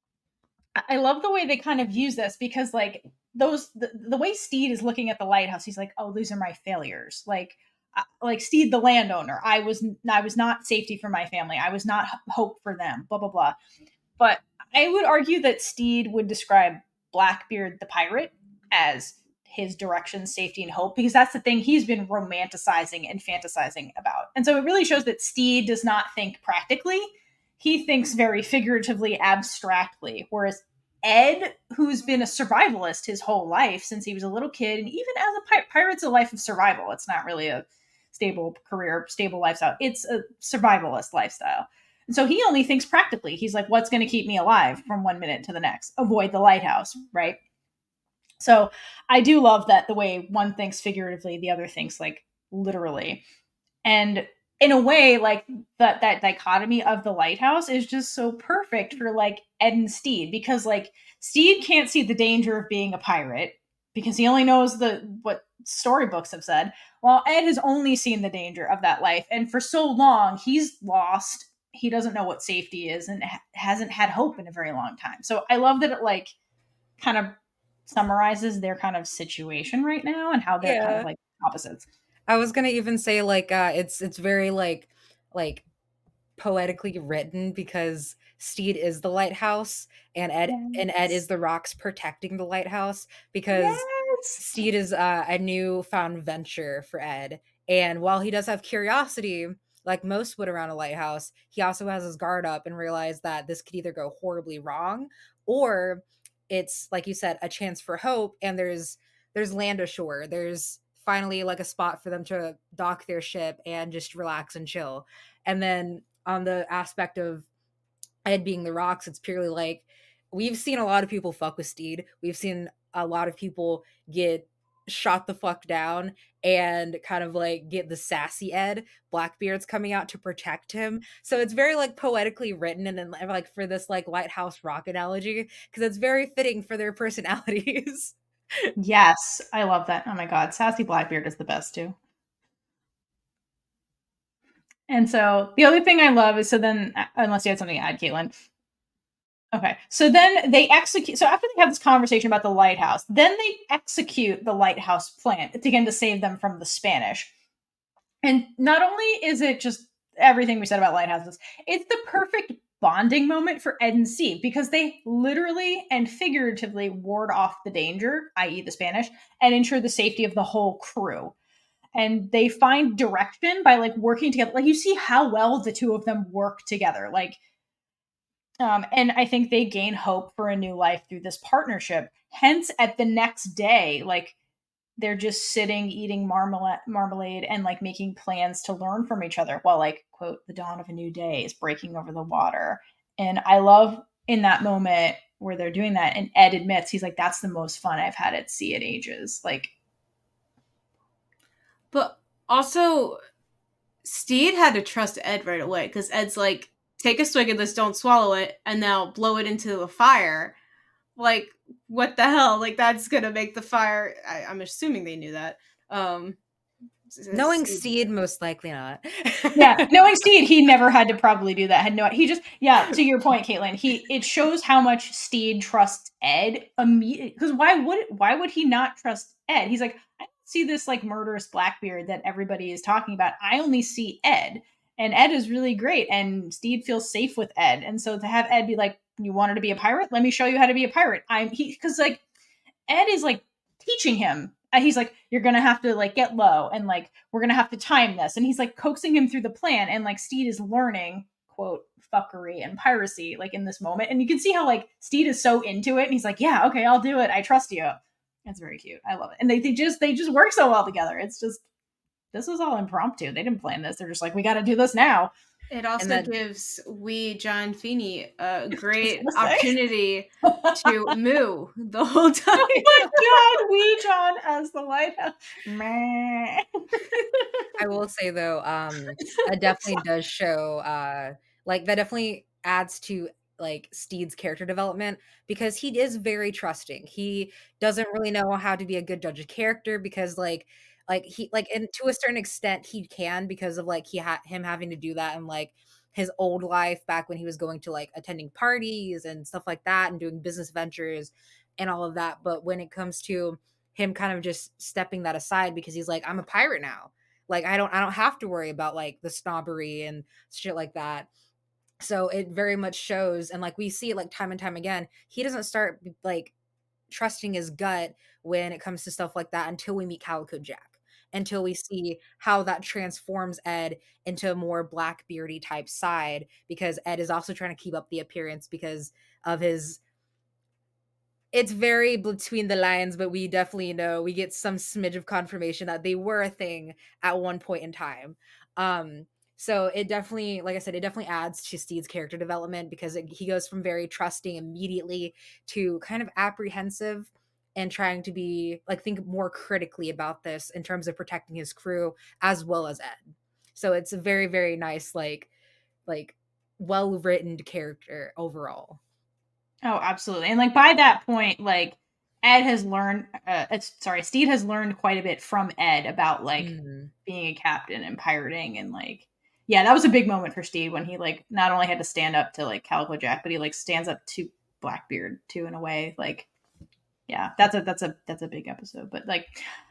I love the way they kind of use this because, like, the way Steed is looking at the lighthouse, he's like, oh, these are my failures. Like Steed, the landowner, I was not safety for my family. I was not hope for them, blah, blah, blah. But I would argue that Steed would describe Blackbeard the pirate as his direction, safety, and hope, because that's the thing he's been romanticizing and fantasizing about. And so it really shows that Steed does not think practically. He thinks very figuratively, abstractly, whereas Ed, who's been a survivalist his whole life since he was a little kid, and even as a pirate's a life of survival. It's not really a stable career, stable lifestyle. It's a survivalist lifestyle. And so he only thinks practically. He's like, what's going to keep me alive from one minute to the next? Avoid the lighthouse, right? So I do love that the way one thinks figuratively, the other thinks like literally. And in a way, like that dichotomy of the lighthouse is just so perfect for like Ed and Steed, because like Steed can't see the danger of being a pirate because he only knows what storybooks have said, while Ed has only seen the danger of that life. And for so long, he's lost. He doesn't know what safety is and hasn't had hope in a very long time. So I love that it like kind of summarizes their kind of situation right now and how they're kind of like opposites. I was gonna even say like it's very like poetically written, because Steed is the lighthouse and Ed is the rocks protecting the lighthouse, because Steed is a newfound venture for Ed, and while he does have curiosity like most would around a lighthouse, he also has his guard up and realized that this could either go horribly wrong, or it's, like you said, a chance for hope. And there's land ashore, there's finally like a spot for them to dock their ship and just relax and chill. And then on the aspect of Ed being the rocks, it's purely like, we've seen a lot of people fuck with Steed. We've seen a lot of people get shot the fuck down and kind of like get the sassy Ed. Blackbeard's coming out to protect him. So it's very like poetically written, and then like for this like lighthouse rock analogy, because it's very fitting for their personalities. Yes, I love that. Oh my god, sassy Blackbeard is the best too. And so the other thing I love is, so then, unless you had something to add, Caitlin. Okay, so then they execute. So after they have this conversation about the lighthouse, then they execute the lighthouse plan to save them from the Spanish. And not only is it just everything we said about lighthouses, it's the perfect bonding moment for Ed and Steve, because they literally and figuratively ward off the danger, i.e. the Spanish, and ensure the safety of the whole crew. And they find direction by like working together. Like, you see how well the two of them work together. Like, and I think they gain hope for a new life through this partnership. Hence, at the next day, like, they're just sitting eating marmalade and like making plans to learn from each other while, like, quote, the dawn of a new day is breaking over the water. And I love in that moment where they're doing that, and Ed admits, he's like, that's the most fun I've had at sea in ages. Like, but also Steed had to trust Ed right away, because Ed's like, take a swig of this, don't swallow it, and now blow it into the fire. Like, what the hell? Like, that's gonna make the fire. I'm assuming they knew that. Knowing Steed, most likely not. Yeah, knowing Steed, he never had to probably do that. He just, yeah, to your point, Caitlin, it shows how much Steed trusts Ed immediately. Because why would he not trust Ed? He's like, I don't see this like murderous Blackbeard that everybody is talking about. I only see Ed. And Ed is really great, and Steed feels safe with Ed. And so to have Ed be like, you wanted to be a pirate? Let me show you how to be a pirate. Because like Ed is like teaching him. He's like, you're gonna have to like get low, and like we're gonna have to time this. And he's like coaxing him through the plan, and like Steed is learning, quote, fuckery and piracy like in this moment. And you can see how like Steed is so into it, and he's like, yeah, okay, I'll do it. I trust you. It's very cute. I love it. And they just work so well together. It's just, this was all impromptu. They didn't plan this. They're just like, we got to do this now. It also gives John Feeney a great opportunity to moo the whole time. Oh my god, John as the lighthouse. I will say though, that definitely does show, like that definitely adds to like Steed's character development, because he is very trusting. He doesn't really know how to be a good judge of character, because like he like, and to a certain extent he can, because of like him having to do that in like his old life back when he was going to like attending parties and stuff like that and doing business ventures and all of that. But when it comes to him kind of just stepping that aside, because he's like, I'm a pirate now, like I don't have to worry about like the snobbery and shit like that. So it very much shows, and like we see it like time and time again, he doesn't start like trusting his gut when it comes to stuff like that until we meet Calico Jack, until we see how that transforms Ed into a more Blackbeardy type side, because Ed is also trying to keep up the appearance because of his, it's very between the lines, but we definitely know, we get some smidge of confirmation that they were a thing at one point in time. So it definitely, like I said, it definitely adds to Steed's character development, because he goes from very trusting immediately to kind of apprehensive and trying to be like, think more critically about this in terms of protecting his crew as well as Ed. So it's a very, very nice, like well-written character overall. Oh, absolutely. And like by that point, like Ed has learned, Steed has learned quite a bit from Ed about like being a captain and pirating, and like, yeah, that was a big moment for Steed when he like not only had to stand up to like Calico Jack, but he like stands up to Blackbeard too, in a way. Like, yeah, that's a big episode. But like,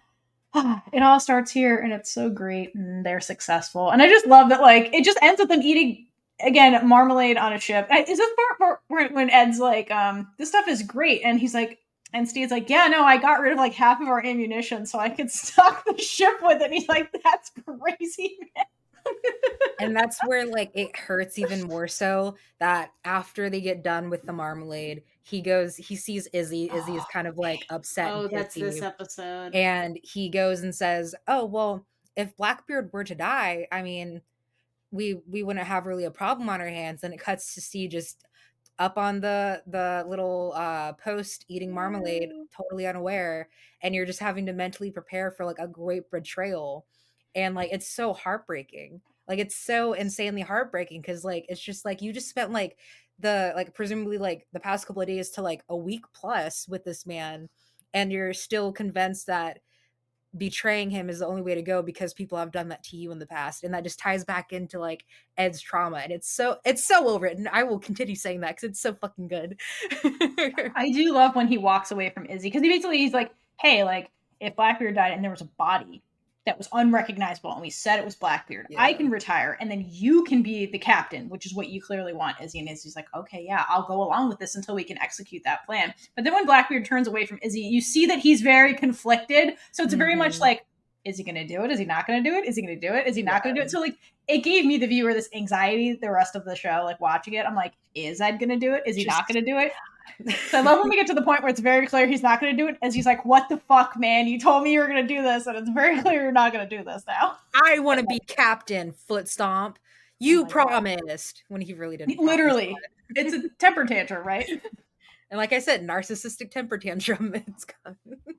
it all starts here, and it's so great, and they're successful. And I just love that like it just ends with them eating again marmalade on a ship. Is this part when Ed's like, this stuff is great, and he's like, and Steve's like, yeah, no, I got rid of like half of our ammunition so I could stock the ship with it. And he's like, that's crazy, man. And that's where like it hurts even more so that after they get done with the marmalade, he sees Izzy. Izzy is kind of like upset. Oh, and that's pissy. this episode. And he goes and says, "Oh, well, if Blackbeard were to die, I mean, we wouldn't have really a problem on our hands." And it cuts to Steve just up on the little post eating marmalade, totally unaware, and you're just having to mentally prepare for like a great betrayal. And like it's so heartbreaking. Like it's so insanely heartbreaking because like it's just like you just spent like presumably like the past couple of days to like a week plus with this man, and you're still convinced that betraying him is the only way to go because people have done that to you in the past. And that just ties back into like Ed's trauma, and it's so well written. I will continue saying that because it's so fucking good. I do love when he walks away from Izzy, because he's like, hey, like if Blackbeard died and there was a body that was unrecognizable and we said it was Blackbeard, I can retire and then you can be the captain, which is what you clearly want, Izzy. And Izzy's like, okay, yeah, I'll go along with this until we can execute that plan. But then when Blackbeard turns away from Izzy, you see that he's very conflicted. So it's very much like, is he going to do it? Is he not going to do it? Is he going to do it? Is he not going to do it? So like, it gave me, the viewer, this anxiety the rest of the show, like watching it. I'm like, is Ed going to do it? Is he not going to do it? So I love when we get to the point where it's very clear he's not going to do it, as he's like, what the fuck, man? You told me you were going to do this, and it's very clear you're not going to do this now. I want to be captain, foot stomp. You promised. When he really didn't. Literally. It's a temper tantrum, right? And like I said, narcissistic temper tantrum. It's gone.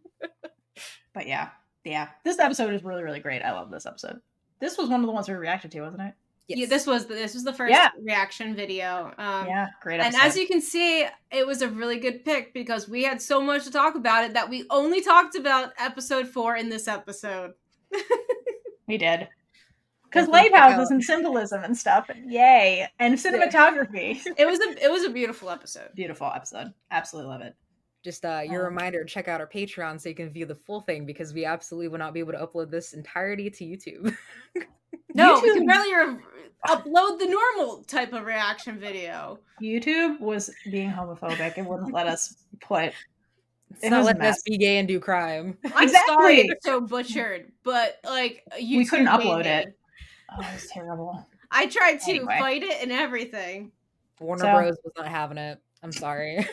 But yeah. This episode is really, really great. I love this episode. This was one of the ones we reacted to, wasn't it? Yes. Yeah, this was the first reaction video. Great episode. And as you can see, it was a really good pick because we had so much to talk about it that we only talked about episode 4 in this episode. We did. Because lighthouses and symbolism and stuff. Yay. And cinematography. It was a beautiful episode. Beautiful episode. Absolutely love it. Just your reminder, check out our Patreon so you can view the full thing, because we absolutely will not be able to upload this entirety to YouTube. No, we can barely upload the normal type of reaction video. YouTube was being homophobic and wouldn't let us put... It's not letting us be gay and do crime. I'm sorry it's so butchered, but like YouTube we couldn't upload it. Oh, it was terrible. I tried to fight it and everything. Warner Bros. Was not having it. I'm sorry.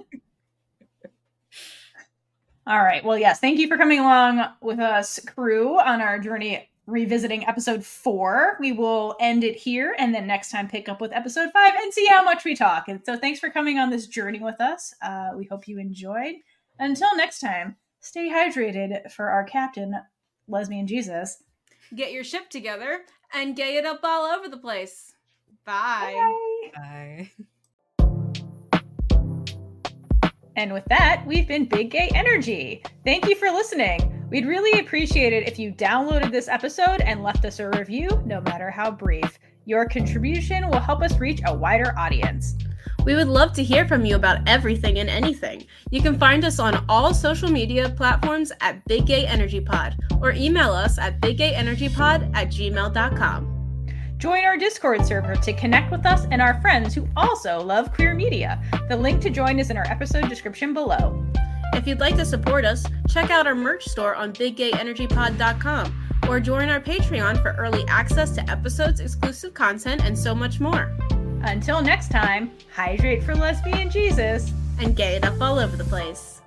All right. Well, yes. Thank you for coming along with us, crew, on our journey revisiting episode 4. We will end it here and then next time pick up with episode 5 and see how much we talk. And so thanks for coming on this journey with us. We hope you enjoyed. Until next time, stay hydrated for our captain, Lesbian Jesus. Get your ship together and gay it up all over the place. Bye. Bye. And with that, we've been Big Gay Energy. Thank you for listening. We'd really appreciate it if you downloaded this episode and left us a review, no matter how brief. Your contribution will help us reach a wider audience. We would love to hear from you about everything and anything. You can find us on all social media platforms at Big Gay Energy Pod, or email us at biggayenergypod@gmail.com. Join our Discord server to connect with us and our friends who also love queer media. The link to join is in our episode description below. If you'd like to support us, check out our merch store on biggayenergypod.com or join our Patreon for early access to episodes, exclusive content, and so much more. Until next time, hydrate for Lesbian Jesus and gay it up all over the place.